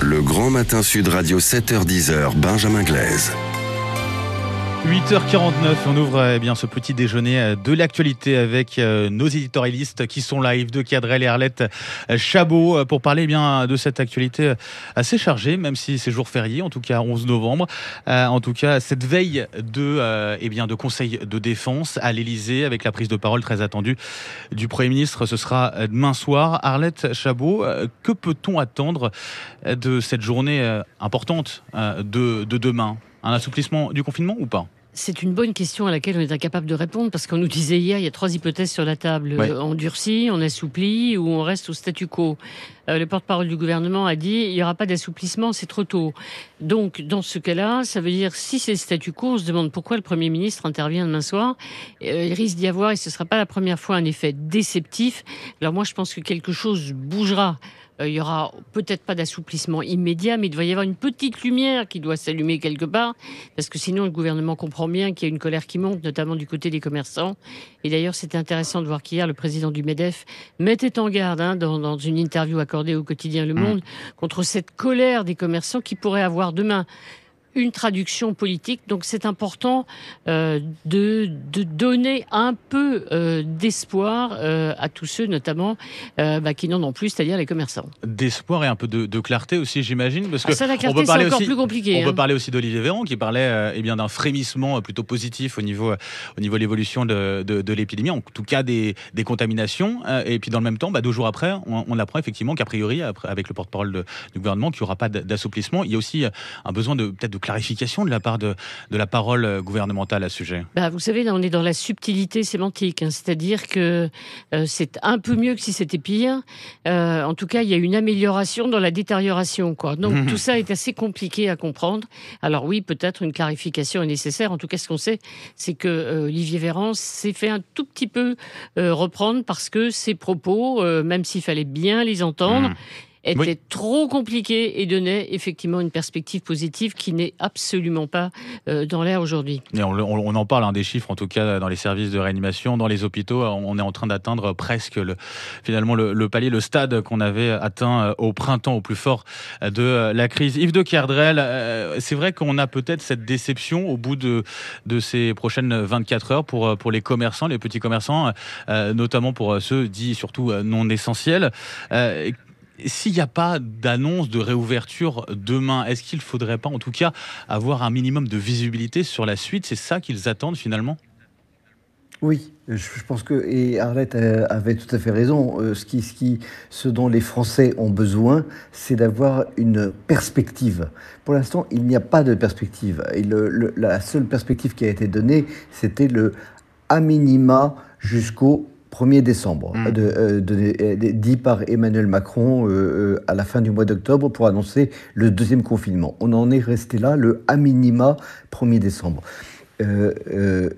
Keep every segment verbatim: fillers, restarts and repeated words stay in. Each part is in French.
Le Grand Matin Sud Radio sept heures dix, Benjamin Glaise. huit heures quarante-neuf, on ouvre eh bien, ce petit déjeuner de l'actualité avec euh, nos éditorialistes qui sont là, Yves de Kerdrel et Arlette Chabot, pour parler eh bien, de cette actualité assez chargée, même si c'est jour férié, en tout cas onze novembre. Euh, en tout cas, cette veille de, euh, eh bien, de conseil de défense à l'Élysée, avec la prise de parole très attendue du Premier ministre, ce sera demain soir. Arlette Chabot, que peut-on attendre de cette journée importante de, de demain ? Un assouplissement du confinement ou pas ? C'est une bonne question à laquelle on est incapable de répondre parce qu'on nous disait hier, il y a trois hypothèses sur la table. Ouais. On durcit, on assouplit ou on reste au statu quo. Euh, le porte-parole du gouvernement a dit il n'y aura pas d'assouplissement, c'est trop tôt. Donc, dans ce cas-là, ça veut dire si c'est le statu quo, on se demande pourquoi le Premier ministre intervient demain soir. Euh, il risque d'y avoir, et ce ne sera pas la première fois, un effet déceptif. Alors moi, je pense que quelque chose bougera. Il n'y aura peut-être pas d'assouplissement immédiat, mais il doit y avoir une petite lumière qui doit s'allumer quelque part, parce que sinon le gouvernement comprend bien qu'il y a une colère qui monte, notamment du côté des commerçants. Et d'ailleurs, c'était intéressant de voir qu'hier, le président du MEDEF mettait en garde, hein, dans, dans une interview accordée au quotidien Le Monde, mmh. contre cette colère des commerçants qui pourrait avoir demain une traduction politique. Donc c'est important euh, de, de donner un peu euh, d'espoir euh, à tous ceux notamment euh, bah, qui n'en ont plus, c'est-à-dire les commerçants. D'espoir et un peu de, de clarté aussi, j'imagine, parce que ah, ça, la clarté, on peut parler c'est encore aussi, plus compliqué. On hein. peut parler aussi d'Olivier Véran qui parlait euh, eh bien d'un frémissement plutôt positif au niveau au niveau de l'évolution de, de, de l'épidémie, en tout cas des, des contaminations. Euh, et puis dans le même temps, bah, deux jours après, on, on apprend effectivement qu'a priori, après, avec le porte-parole de, du gouvernement, qu'il n'y aura pas d'assouplissement. Il y a aussi un besoin de peut-être de clarification de la part de, de la parole gouvernementale à ce sujet. Bah, vous savez, là, on est dans la subtilité sémantique, hein, c'est-à-dire que euh, c'est un peu mieux que si c'était pire. Euh, en tout cas, il y a une amélioration dans la détérioration, quoi. Donc mmh. tout ça est assez compliqué à comprendre. Alors oui, peut-être une clarification est nécessaire. En tout cas, ce qu'on sait, c'est que euh, Olivier Véran s'est fait un tout petit peu euh, reprendre parce que ses propos, euh, même s'il fallait bien les entendre, mmh. était oui. trop compliqué et donnait effectivement une perspective positive qui n'est absolument pas euh, dans l'air aujourd'hui. Et on, on, on en parle, hein, des chiffres, en tout cas dans les services de réanimation, dans les hôpitaux, on est en train d'atteindre presque le, finalement le, le palier, le stade qu'on avait atteint au printemps, au plus fort de la crise. Yves de Kerdrel, euh, c'est vrai qu'on a peut-être cette déception au bout de, de ces prochaines vingt-quatre heures pour, pour les commerçants, les petits commerçants, euh, notamment pour ceux dits surtout non essentiels. Euh, S'il n'y a pas d'annonce de réouverture demain, est-ce qu'il ne faudrait pas en tout cas avoir un minimum de visibilité sur la suite ? C'est ça qu'ils attendent finalement ? Oui, je pense que, et Arlette avait tout à fait raison, ce, qui, ce, qui, ce dont les Français ont besoin, c'est d'avoir une perspective. Pour l'instant, il n'y a pas de perspective. Et le, le, la seule perspective qui a été donnée, c'était le à minima jusqu'au premier décembre, mmh. de, euh, de, de, dit par Emmanuel Macron euh, à la fin du mois d'octobre pour annoncer le deuxième confinement. On en est resté là, le à minima premier décembre. Euh, euh,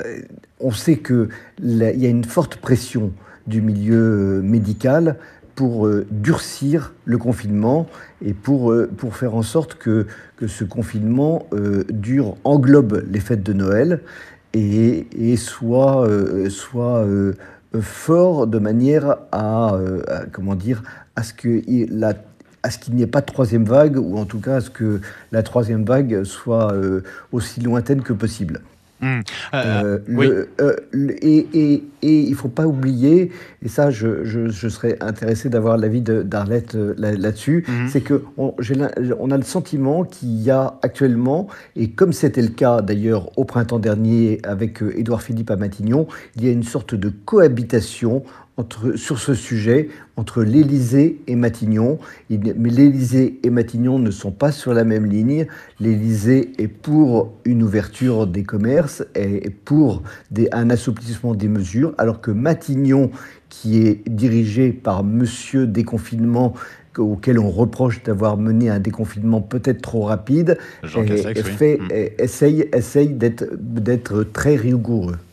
on sait qu'il y a une forte pression du milieu médical pour euh, durcir le confinement et pour, euh, pour faire en sorte que, que ce confinement euh, dure, englobe les fêtes de Noël et, et soit... Euh, soit euh, fort de manière à, euh, à comment dire à ce que la à ce qu'il n'y ait pas de troisième vague ou en tout cas à ce que la troisième vague soit euh, aussi lointaine que possible. Mmh. Euh, euh, oui. le, euh, le, et, et, et il ne faut pas oublier, et ça je, je, je serais intéressé d'avoir l'avis de, d'Arlette euh, là, là-dessus, mmh. c'est qu'on on a le sentiment qu'il y a actuellement, et comme c'était le cas d'ailleurs au printemps dernier avec euh, Édouard Philippe à Matignon, il y a une sorte de cohabitation entre, sur ce sujet entre l'Élysée et Matignon. Il, mais l'Élysée et Matignon ne sont pas sur la même ligne. L'Élysée est pour une ouverture des commerces et pour des, un assouplissement des mesures, alors que Matignon, qui est dirigé par Monsieur Déconfinement, auquel on reproche d'avoir mené un déconfinement peut-être trop rapide, Jean Castex, oui. fait, mmh. essaye, essaye d'être, d'être très rigoureux.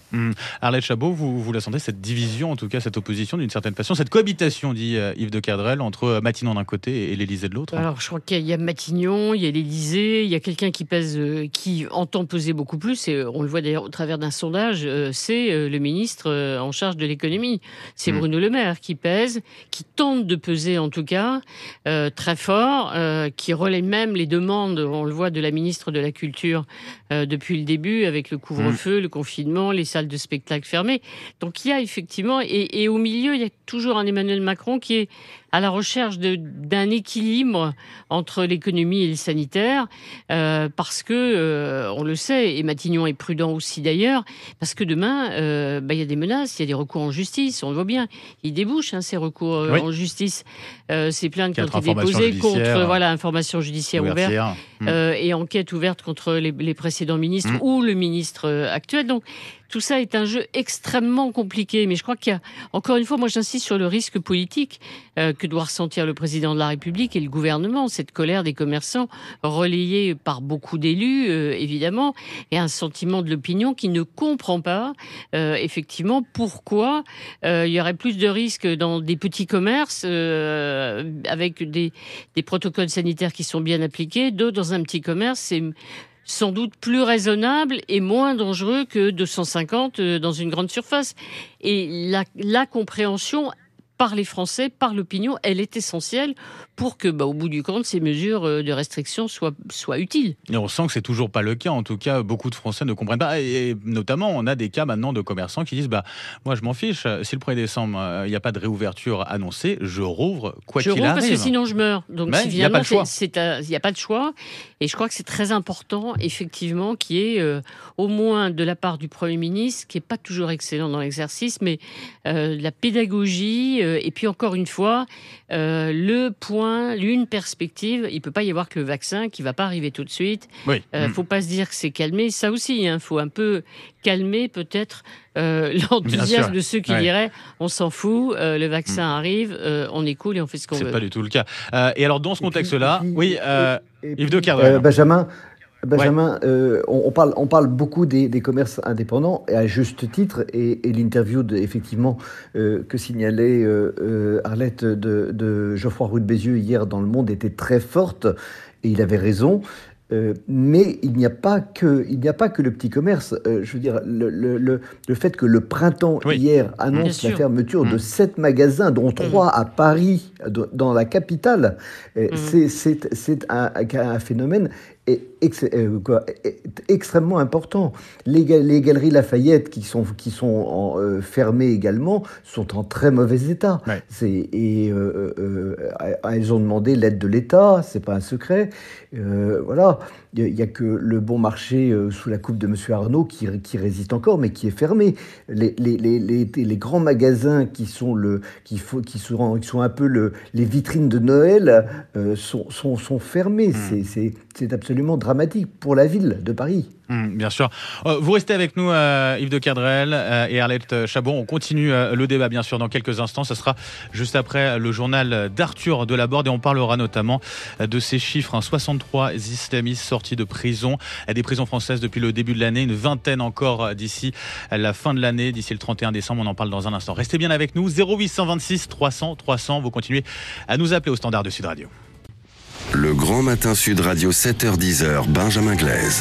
Mmh. Arlette Chabot, vous, vous la sentez, cette division, en tout cas cette opposition d'une certaine façon, cette cohabitation, dit euh, Yves de Kerdrel, entre Matignon d'un côté et l'Élysée de l'autre? Alors, je crois qu'il y a Matignon, il y a l'Élysée, il y a quelqu'un qui pèse, euh, qui entend peser beaucoup plus, et on le voit d'ailleurs au travers d'un sondage, euh, c'est euh, le ministre euh, en charge de l'économie. C'est mmh. Bruno Le Maire qui pèse, qui tente de peser en tout cas, euh, très fort, euh, qui relaie même les demandes, on le voit, de la ministre de la Culture euh, depuis le début, avec le couvre-feu, mmh. le confinement, les salles de spectacle fermées. Donc il y a effectivement, et, et au milieu, il y a toujours un Emmanuel Macron qui est à la recherche de, d'un équilibre entre l'économie et le sanitaire, euh, parce que, euh, on le sait, et Matignon est prudent aussi d'ailleurs, parce que demain, euh, bah, il y a des menaces, il y a des recours en justice, on le voit bien, ils débouchent hein, ces recours euh, oui. en justice, euh, ces plaintes qui ont été déposées contre voilà, information judiciaire ouverte, mmh. euh, et enquête ouverte contre les, les précédents ministres mmh. ou le ministre euh, actuel. Donc, tout ça est un jeu extrêmement compliqué, mais je crois qu'il y a, encore une fois, moi j'insiste sur le risque politique euh, que doit ressentir le président de la République et le gouvernement, cette colère des commerçants relayée par beaucoup d'élus, euh, évidemment, et un sentiment de l'opinion qui ne comprend pas, euh, effectivement, pourquoi euh, il y aurait plus de risques dans des petits commerces euh, avec des, des protocoles sanitaires qui sont bien appliqués, d'autres dans un petit commerce, c'est sans doute plus raisonnable et moins dangereux que deux cent cinquante dans une grande surface. Et la, la compréhension par les Français, par l'opinion, elle est essentielle pour que, bah, au bout du compte, ces mesures de restriction soient, soient utiles. Et on sent que c'est toujours pas le cas. En tout cas, beaucoup de Français ne comprennent pas. Et notamment, on a des cas maintenant de commerçants qui disent bah, moi, je m'en fiche. Si le premier décembre, il n'y a pas de réouverture annoncée, je rouvre quoi je qu'il arrive. parce que sinon, je meurs. Donc, il n'y a pas le choix. Il n'y a pas de choix. Et je crois que c'est très important, effectivement, qu'il y ait, euh, au moins de la part du Premier ministre, qui n'est pas toujours excellent dans l'exercice, mais euh, de la pédagogie. Euh, et puis, encore une fois, euh, le point, l'une perspective, il ne peut pas y avoir que le vaccin qui ne va pas arriver tout de suite. Il oui. ne euh, mmh. faut pas se dire que c'est calmé. Ça aussi, il hein, faut un peu calmer peut-être euh, l'enthousiasme de ceux qui ouais. diraient on s'en fout, euh, le vaccin mmh. arrive, euh, on est cool et on fait ce qu'on c'est veut. C'est pas du tout le cas. Euh, et alors, dans ce contexte-là, puis, oui, euh, et Yves de Kerdrel. Euh, Benjamin, Benjamin ouais. euh, on, on, parle, on parle beaucoup des, des commerces indépendants, et à juste titre, et, et l'interview de, effectivement, euh, que signalait euh, euh, Arlette de, de Geoffroy Roux de Bézieux hier dans Le Monde était très forte, et il avait raison. Euh, mais il n'y a pas que il n'y a pas que le petit commerce. Euh, je veux dire le, le, le, le fait que le printemps oui. hier annonce la fermeture mmh. de sept magasins, dont trois mmh. à Paris, dans la capitale, mmh. c'est c'est c'est un, un phénomène ex, euh, quoi, extrêmement important. Les, les galeries Lafayette qui sont qui sont en, euh, fermées également sont en très mauvais état. Ouais. C'est, et euh, euh, elles ont demandé l'aide de l'État, c'est pas un secret. Euh, voilà, il y a que le Bon Marché euh, sous la coupe de Monsieur Arnault qui, qui résiste encore, mais qui est fermé. Les, les, les, les, les grands magasins qui sont le qui faut qui sont, qui sont un peu le, les vitrines de Noël euh, sont, sont sont fermés. Mmh. C'est c'est c'est absolument dramatique pour la ville de Paris. Mmh, bien sûr. Euh, vous restez avec nous, euh, Yves de Kerdrel euh, et Arlette Chabot. On continue euh, le débat, bien sûr, dans quelques instants. Ce sera juste après le journal d'Arthur Delaborde et on parlera notamment de ces chiffres. Hein, soixante-trois islamistes sortis de prison, des prisons françaises depuis le début de l'année, une vingtaine encore d'ici la fin de l'année, d'ici le trente et un décembre. On en parle dans un instant. Restez bien avec nous. zéro huit cent vingt-six trois cents trois cents. Vous continuez à nous appeler au standard de Sud Radio. Le Grand Matin Sud Radio, sept heures dix, Benjamin Glaise.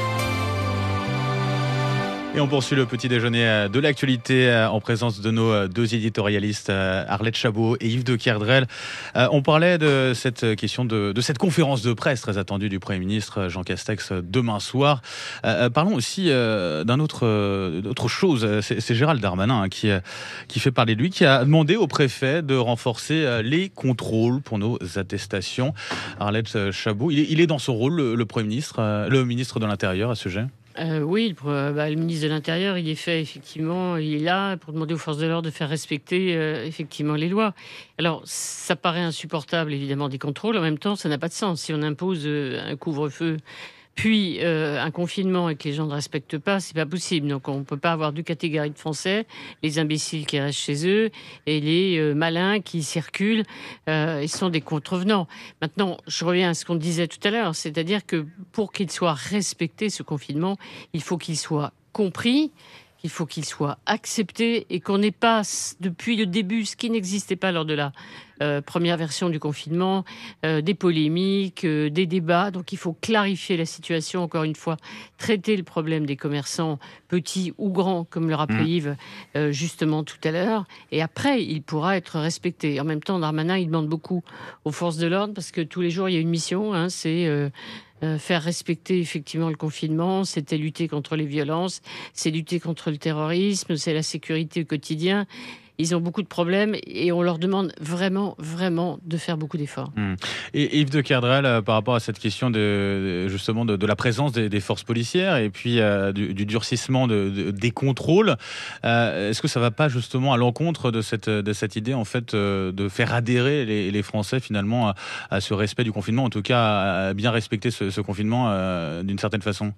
Et on poursuit le petit déjeuner de l'actualité en présence de nos deux éditorialistes, Arlette Chabot et Yves de Kerdrel. On parlait de cette question de, de cette conférence de presse très attendue du Premier ministre Jean Castex demain soir. Parlons aussi d'un autre, d'autre chose. C'est, c'est Gérald Darmanin hein, qui, qui fait parler de lui, qui a demandé au préfet de renforcer les contrôles pour nos attestations. Arlette Chabot, il est, il est dans son rôle, le, le Premier ministre, le ministre de l'Intérieur à ce sujet. Euh, oui, le, bah, le ministre de l'Intérieur, il est fait effectivement, il est là pour demander aux forces de l'ordre de faire respecter euh, effectivement les lois. Alors, ça paraît insupportable évidemment des contrôles. En même temps, ça n'a pas de sens. Si on impose euh, un couvre-feu, puis euh, un confinement et que les gens ne respectent pas, c'est pas possible. Donc, on peut pas avoir deux catégories de Français, les imbéciles qui restent chez eux et les euh, malins qui circulent. Euh, ils sont des contrevenants. Maintenant, je reviens à ce qu'on disait tout à l'heure, c'est-à-dire que pour qu'il soit respecté ce confinement, il faut qu'il soit compris qu'il faut qu'il soit accepté et qu'on n'ait pas, depuis le début, ce qui n'existait pas lors de la euh, première version du confinement, euh, des polémiques, euh, des débats. Donc il faut clarifier la situation, encore une fois, traiter le problème des commerçants, petits ou grands, comme le rappelait Mmh. Yves euh, justement tout à l'heure. Et après, il pourra être respecté. En même temps, Darmanin, il demande beaucoup aux forces de l'ordre, parce que tous les jours, il y a une mission, hein, c'est... Euh, Euh, faire respecter effectivement le confinement, c'était lutter contre les violences, c'est lutter contre le terrorisme, c'est la sécurité au quotidien. Ils ont beaucoup de problèmes et on leur demande vraiment, vraiment de faire beaucoup d'efforts. Mmh. Et Yves de Kerdrel, euh, par rapport à cette question de, justement de, de la présence des, des forces policières et puis euh, du, du durcissement de, de, des contrôles, euh, est-ce que ça ne va pas justement à l'encontre de cette, de cette idée en fait euh, de faire adhérer les, les Français finalement à, à ce respect du confinement, en tout cas à bien respecter ce, ce confinement euh, d'une certaine façon?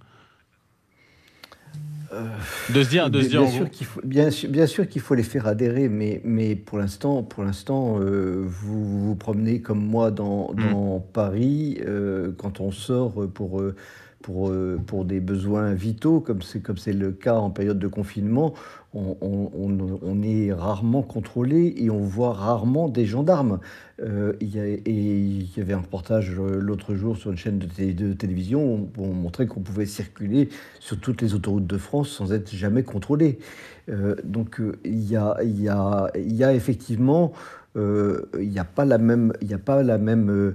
Euh, De se dire, de se dire bien, en sûr gros- qu'il faut, bien, sûr, bien sûr qu'il faut les faire adhérer, mais, mais pour l'instant, pour l'instant, euh, vous vous promenez comme moi dans, Mm. dans Paris euh, quand on sort pour, euh, pour, euh, pour des besoins vitaux, comme c'est comme c'est le cas en période de confinement. On, on- on- on est rarement contrôlé et on voit rarement des gendarmes. Euh, il y a- et il y avait un reportage euh, l'autre jour sur une chaîne de, télé- de télévision où on, on montrait qu'on pouvait circuler sur toutes les autoroutes de France sans être jamais contrôlé. Euh, donc euh, il y a, il y a- il y a effectivement, euh, il n'y a pas la même, il y a pas la même euh,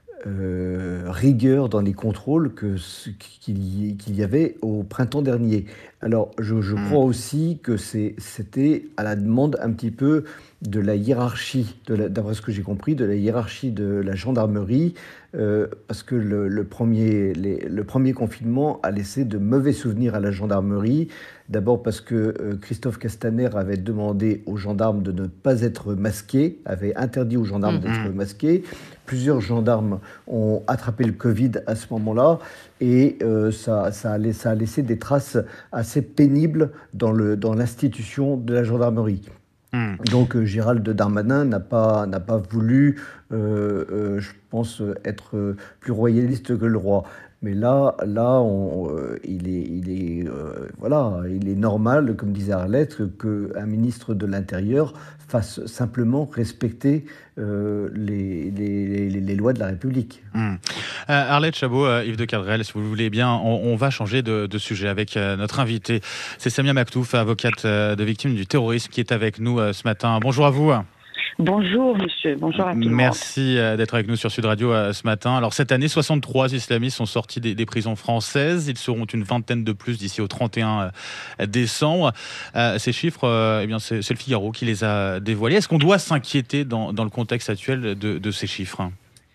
euh, rigueur dans les contrôles que ce qu'il y, qu'il y avait au printemps dernier. Alors, je, je Mm. crois aussi que c'est, c'était à la demande un petit peu de la hiérarchie, de la- d'après ce que j'ai compris, de la hiérarchie de la gendarmerie, euh, parce que le, le premier, les- le premier confinement a laissé de mauvais souvenirs à la gendarmerie. D'abord parce que euh, Christophe Castaner avait demandé aux gendarmes de ne pas être masqués, avait interdit aux gendarmes Mmh. d'être masqués. Plusieurs gendarmes ont attrapé le Covid à ce moment-là et euh, ça, ça, a laissé, ça a laissé des traces assez pénibles dans, le, dans l'institution de la gendarmerie. Mm. Donc euh, Gérald Darmanin n'a pas, n'a pas voulu, euh, euh, je pense, euh, être euh, plus royaliste que le roi. Mais là, là on, euh, il est, il est, euh, voilà, il est normal, comme disait Arlette, qu'un ministre de l'Intérieur fasse simplement respecter euh, les, les, les, les lois de la République. Mmh. Euh, Arlette Chabot, euh, Yves de Kerdrel, si vous le voulez bien, on, on va changer de, de sujet avec euh, notre invité. C'est Samia Maktouf, avocate euh, de victime du terrorisme, qui est avec nous euh, ce matin. Bonjour à vous. Bonjour monsieur, bonjour à tout le monde. Merci euh, d'être avec nous sur Sud Radio euh, ce matin. Alors cette année, soixante-trois islamistes sont sortis des, des prisons françaises. Ils seront une vingtaine de plus d'ici au trente et un décembre. Euh, ces chiffres, euh, eh bien, c'est, c'est le Figaro qui les a dévoilés. Est-ce qu'on doit s'inquiéter dans, dans le contexte actuel de, de ces chiffres ?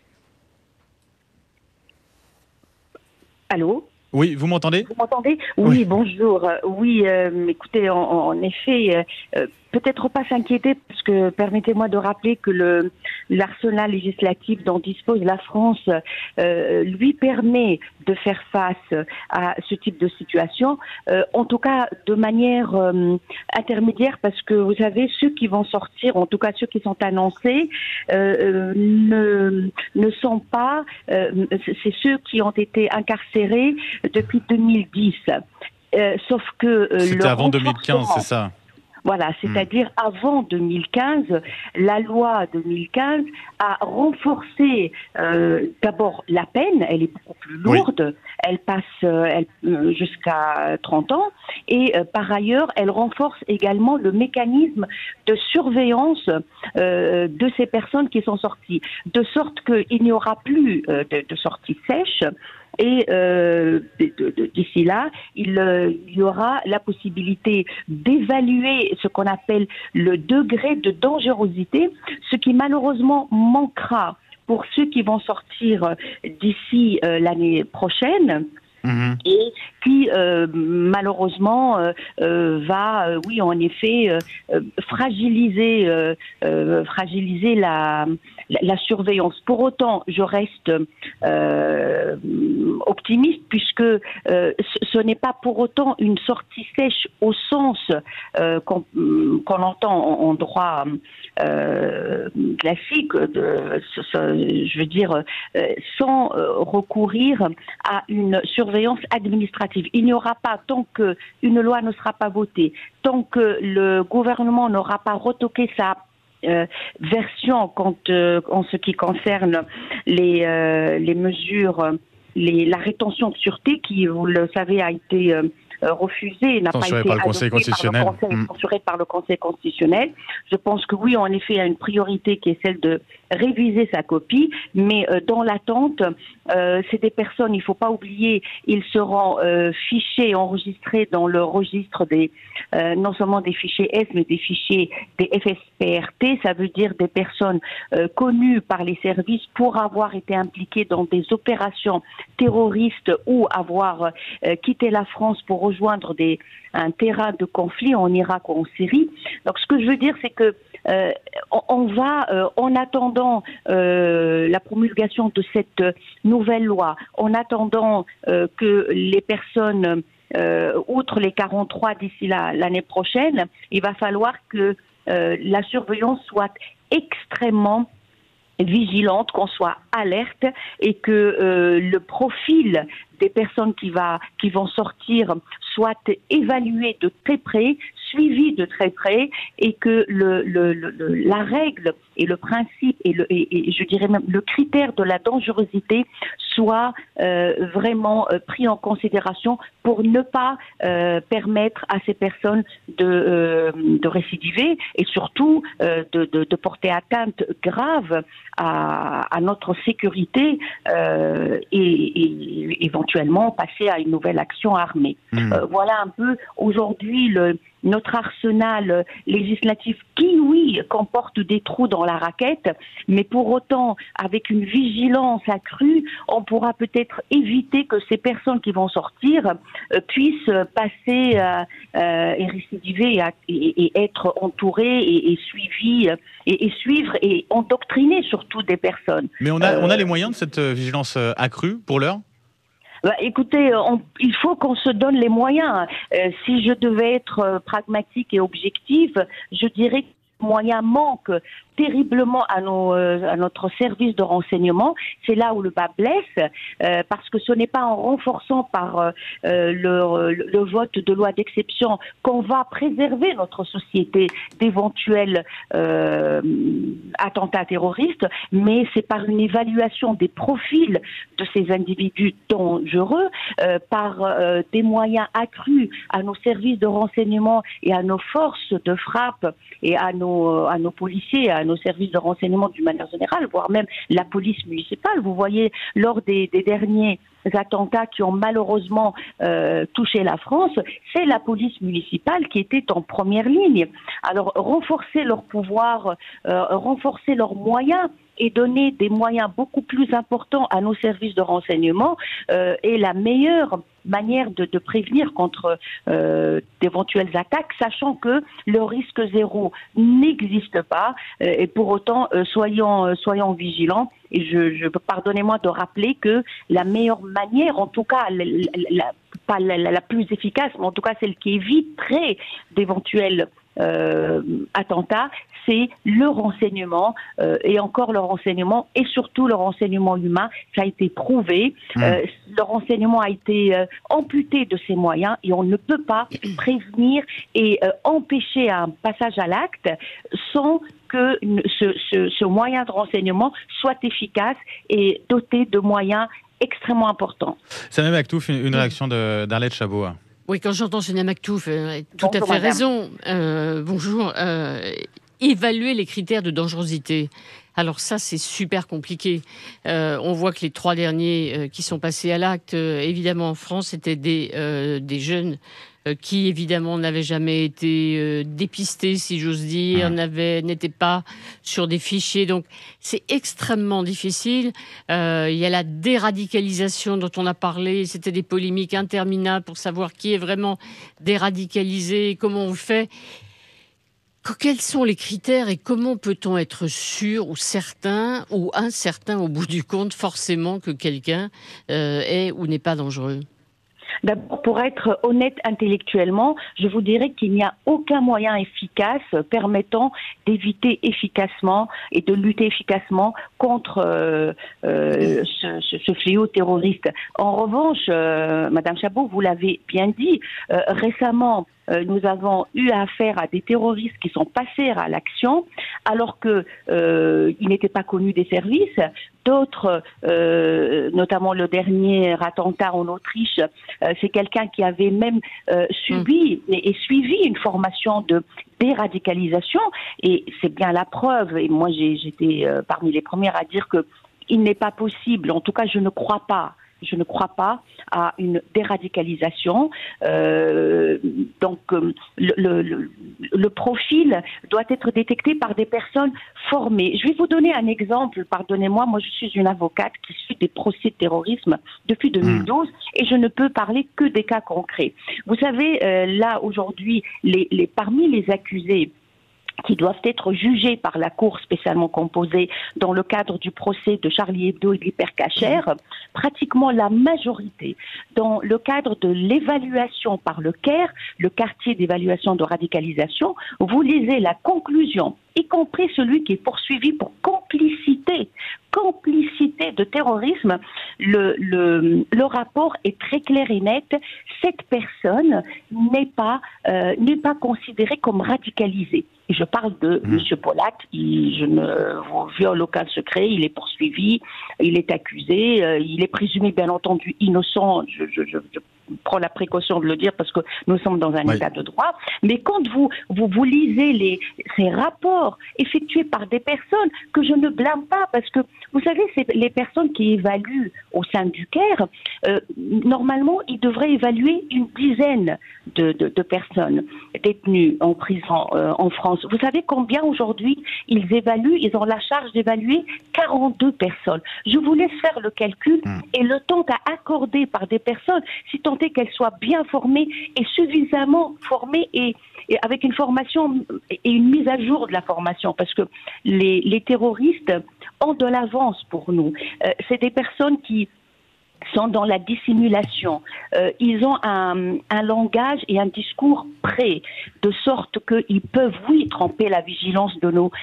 Allô ? Oui, vous m'entendez ? Vous m'entendez ? Oui, Oui. bonjour. Oui, euh, écoutez, en, en effet, euh, peut-être pas s'inquiéter, parce que permettez-moi de rappeler que le, l'arsenal législatif dont dispose la France euh, lui permet de faire face à ce type de situation, euh, en tout cas de manière euh, intermédiaire, parce que vous savez, ceux qui vont sortir, en tout cas ceux qui sont annoncés, euh, ne, ne sont pas, euh, c'est ceux qui ont été incarcérés depuis deux mille dix. Euh, sauf que euh, C'était le avant deux mille quinze, renforcement- c'est ça ? Voilà, c'est-à-dire avant deux mille quinze, la loi deux mille quinze a renforcé euh, d'abord la peine, elle est beaucoup plus lourde, elle passe euh, elle, euh, jusqu'à trente ans, et euh, par ailleurs, elle renforce également le mécanisme de surveillance euh, de ces personnes qui sont sorties, de sorte qu'il n'y aura plus euh, de, de sorties sèches. Et euh, de, de, d'ici là, il, euh, il y aura la possibilité d'évaluer ce qu'on appelle le degré de dangerosité, ce qui malheureusement manquera pour ceux qui vont sortir d'ici euh, l'année prochaine. Mmh. Et qui euh, malheureusement euh, euh, va, euh, oui en effet, euh, euh, fragiliser, euh, euh, fragiliser la, la, la surveillance. Pour autant, je reste euh, optimiste puisque euh, ce, ce n'est pas pour autant une sortie sèche au sens euh, qu'on, qu'on entend en, en droit euh, classique, de, ce, ce, je veux dire, euh, sans euh, recourir à une surveillance administrative. Il n'y aura pas, tant qu'une loi ne sera pas votée, tant que le gouvernement n'aura pas retoqué sa euh, version quant, euh, en ce qui concerne les, euh, les mesures, les, la rétention de sûreté qui, vous le savez, a été euh, refusée, n'a pas été par le Conseil constitutionnel. Par le Conseil, censurée par le Conseil constitutionnel. Je pense que oui, en effet, il y a une priorité qui est celle de réviser sa copie, mais euh, dans l'attente, euh, c'est des personnes, il ne faut pas oublier, ils seront euh, fichés, enregistrés dans le registre des, euh, non seulement des fichiers S, mais des fichiers des F S P R T, ça veut dire des personnes euh, connues par les services pour avoir été impliquées dans des opérations terroristes ou avoir euh, quitté la France pour rejoindre des, un terrain de conflit en Irak ou en Syrie. Donc ce que je veux dire, c'est que euh, on, on va, euh, en attendant euh, la promulgation de cette nouvelle loi, en attendant euh, que les personnes, euh, outre les quarante-trois d'ici la, l'année prochaine, il va falloir que euh, la surveillance soit extrêmement vigilante, qu'on soit alerte et que euh, le profil des personnes qui, va, qui vont sortir soit évalué de très près, suivi de très près, et que le, le, le, la règle et le principe et, le, et, et je dirais même le critère de la dangerosité soit euh, vraiment euh, pris en considération pour ne pas euh, permettre à ces personnes de, euh, de récidiver et surtout euh, de, de, de porter atteinte grave à, à notre sécurité euh, et, et éventuellement passer à une nouvelle action armée. Mmh. Euh, voilà un peu aujourd'hui le, notre arsenal législatif qui, oui, comporte des trous dans la raquette, mais pour autant, avec une vigilance accrue, on pourra peut-être éviter que ces personnes qui vont sortir euh, puissent passer euh, euh, et récidiver et, et, et être entourées et, et suivies et, et suivre et endoctriner surtout des personnes. Mais on a, euh, on a les moyens de cette vigilance accrue pour l'heure ? Bah, écoutez, on, il faut qu'on se donne les moyens. Euh, si je devais être euh, pragmatique et objective, je dirais que les moyens manquent terriblement à, nos, euh, à notre service de renseignement. C'est là où le bas blesse, euh, parce que ce n'est pas en renforçant par euh, le, le vote de loi d'exception qu'on va préserver notre société d'éventuels euh, attentats terroristes, mais c'est par une évaluation des profils de ces individus dangereux, euh, par euh, des moyens accrus à nos services de renseignement et à nos forces de frappe et à nos, à nos policiers, à nos services de renseignement d'une manière générale, voire même la police municipale. Vous voyez, lors des, des derniers attentats qui ont malheureusement euh, touché la France, c'est la police municipale qui était en première ligne. Alors, renforcer leur pouvoir, euh, renforcer leurs moyens et donner des moyens beaucoup plus importants à nos services de renseignement euh, est la meilleure manière de, de prévenir contre euh, d'éventuelles attaques, sachant que le risque zéro n'existe pas. Euh, et pour autant, euh, soyons, euh, soyons vigilants. Et je, je pardonnez-moi de rappeler que la meilleure manière, en tout cas, la, la, pas la, la, la plus efficace, mais en tout cas celle qui éviterait d'éventuels euh, attentats, c'est le renseignement euh, et encore le renseignement et surtout le renseignement humain. Ça a été prouvé. Mmh. Euh, le renseignement a été euh, amputé de ses moyens et on ne peut pas prévenir et euh, empêcher un passage à l'acte sans que ce, ce, ce moyen de renseignement soit efficace et doté de moyens extrêmement importants. Samia Maktouf, une, une réaction de, d'Arlette Chabot. Oui, quand j'entends Samia Maktouf, elle a tout bonjour, à fait madame. raison. Euh, bonjour. Euh, évaluer les critères de dangerosité. Alors ça, c'est super compliqué. Euh, on voit que les trois derniers euh, qui sont passés à l'acte, euh, évidemment en France, c'était des, euh, des jeunes euh, qui, évidemment, n'avaient jamais été euh, dépistés, si j'ose dire, n'avaient, n'étaient pas sur des fichiers. Donc, c'est extrêmement difficile. Euh, il y a la déradicalisation dont on a parlé. C'était des polémiques interminables pour savoir qui est vraiment déradicalisé et comment on le fait. Quels sont les critères et comment peut-on être sûr ou certain ou incertain au bout du compte forcément que quelqu'un euh, est ou n'est pas dangereux ? D'abord, pour être honnête intellectuellement, je vous dirais qu'il n'y a aucun moyen efficace permettant d'éviter efficacement et de lutter efficacement contre euh, euh, ce, ce, ce fléau terroriste. En revanche, euh, Madame Chabot, vous l'avez bien dit, euh, récemment, Euh, nous avons eu affaire à des terroristes qui sont passés à l'action alors qu'ils euh, n'étaient pas connus des services. D'autres, euh, notamment le dernier attentat en Autriche, euh, c'est quelqu'un qui avait même euh, subi mmh. et, et suivi une formation de déradicalisation. Et c'est bien la preuve, et moi j'ai, j'étais euh, parmi les premières à dire que il n'est pas possible, en tout cas je ne crois pas, Je ne crois pas à une déradicalisation. Euh, donc, euh, le, le, le profil doit être détecté par des personnes formées. Je vais vous donner un exemple. Pardonnez-moi, moi je suis une avocate qui suit des procès de terrorisme depuis deux mille douze mmh. et je ne peux parler que des cas concrets. Vous savez, euh, là aujourd'hui, les, les, parmi les accusés qui doivent être jugés par la Cour spécialement composée dans le cadre du procès de Charlie Hebdo et de l'Hypercacher, pratiquement la majorité, dans le cadre de l'évaluation par le C A R, le quartier d'évaluation de radicalisation, vous lisez la conclusion, y compris celui qui est poursuivi pour complicité, complicité de terrorisme, le, le, le rapport est très clair et net. Cette personne n'est pas, euh, n'est pas considérée comme radicalisée. Et je parle de mmh. M. Polat, il, je ne vous viole aucun secret, il est poursuivi, il est accusé, euh, il est présumé bien entendu innocent, je, je, je, je prends la précaution de le dire parce que nous sommes dans un oui. état de droit, mais quand vous, vous, vous lisez les, ces rapports effectués par des personnes que je ne blâme pas, parce que vous savez, c'est les personnes qui évaluent au sein du C A R, euh, normalement, ils devraient évaluer une dizaine de, de, de personnes détenues en prison euh, en France. Vous savez combien aujourd'hui ils évaluent, ils ont la charge d'évaluer quarante-deux personnes. Je vous laisse faire le calcul mmh. et le temps à accorder par des personnes, si tant est qu'elles soient bien formées et suffisamment formées et, et avec une formation et une mise à jour de la formation, parce que les, les terroristes ont de l'avance pour nous. Euh, c'est des personnes qui sont dans la dissimulation. Euh, ils ont un, un langage et un discours prêt, de sorte qu'ils peuvent, oui, tromper la vigilance de nos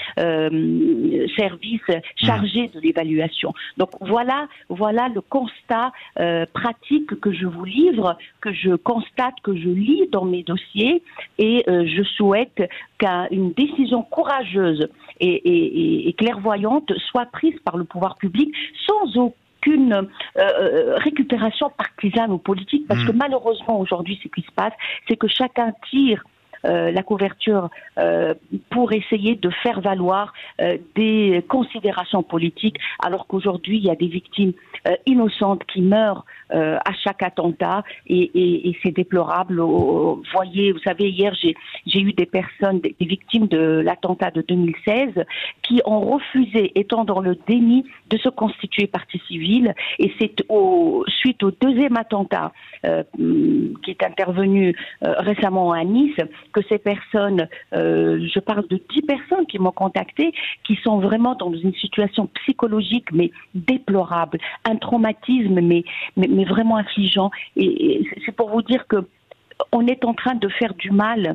euh, services chargés de l'évaluation. Donc voilà, voilà le constat euh, pratique que je vous livre, que je constate, que je lis dans mes dossiers, et euh, je souhaite qu'une décision courageuse et, et, et clairvoyante soit prise par le pouvoir public sans aucun qu'une euh, récupération partisane ou politique, parce mmh. que malheureusement aujourd'hui ce qui se passe, c'est que chacun tire Euh, la couverture euh, pour essayer de faire valoir euh, des considérations politiques, alors qu'aujourd'hui il y a des victimes euh, innocentes qui meurent euh, à chaque attentat, et, et, et c'est déplorable. Vous voyez, vous savez, hier j'ai, j'ai eu des personnes, des, des victimes de l'attentat de deux mille seize, qui ont refusé, étant dans le déni, de se constituer partie civile, et c'est au, suite au deuxième attentat euh, qui est intervenu euh, récemment à Nice, que ces personnes, euh, je parle de dix personnes qui m'ont contacté, qui sont vraiment dans une situation psychologique mais déplorable, un traumatisme mais, mais, mais vraiment affligeant. Et, et c'est pour vous dire que on est en train de faire du mal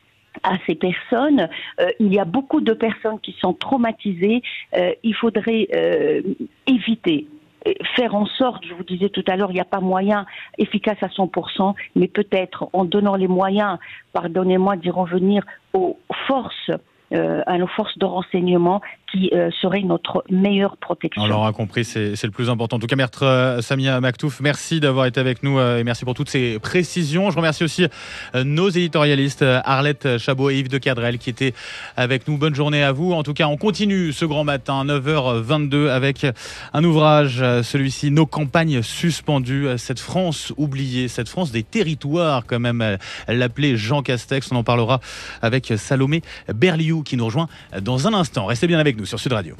à ces personnes. Euh, il y a beaucoup de personnes qui sont traumatisées. Euh, il faudrait euh, éviter, faire en sorte, je vous disais tout à l'heure, il n'y a pas moyen efficace à cent pour cent, mais peut-être en donnant les moyens, pardonnez-moi d'y revenir, aux forces, euh, à nos forces de renseignement qui euh, seraient notre meilleure protection. On l'aura compris, c'est, c'est le plus important. En tout cas, maître euh, Samia Maktouf, merci d'avoir été avec nous euh, et merci pour toutes ces précisions. Je remercie aussi euh, nos éditorialistes, euh, Arlette Chabot et Yves de Cadrel, qui étaient avec nous. Bonne journée à vous. En tout cas, on continue ce grand matin, neuf heures vingt-deux, avec un ouvrage, euh, celui-ci, Nos campagnes suspendues, cette France oubliée, cette France des territoires, quand même, euh, l'appelait Jean Castex. On en parlera avec Salomé Berliou, qui nous rejoint dans un instant. Restez bien avec nous sur Sud Radio.